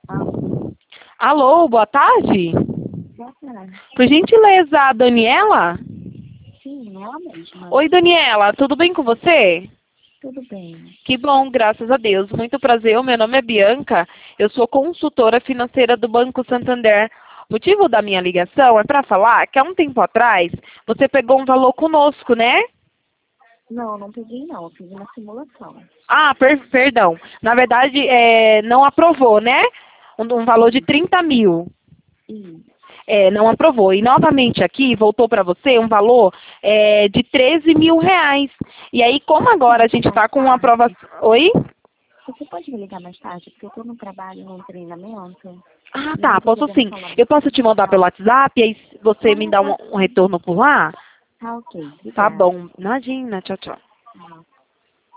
Alô, Alô, boa tarde. boa tarde. Por gentileza, a Daniela? Sim, ela mesma. Oi, Daniela, tudo bem com você? Tudo bem. Que bom, graças a Deus. Muito prazer, o meu nome é Bianca. Eu sou consultora financeira do Banco Santander. O motivo da minha ligação é para falar que há um tempo atrás você pegou um valor conosco, né? Não, não peguei não. Eu fiz uma simulação. Ah, perdão. Na verdade, não aprovou, né? Um valor de 30 mil. E Não aprovou. E novamente aqui voltou para você um valor de 13 mil reais. E aí, como agora a gente está com uma prova. Oi? você pode me ligar mais tarde? Porque eu tô no trabalho, no treinamento. Ah, E eu não tá, tô posso podendo sim. falar Eu muito posso te mandar pelo agora. WhatsApp e aí você me Ah, dá pode um sim. retorno por lá? Tá ok. Tá Obrigada. bom. Imagina, tchau, tchau. Tchau.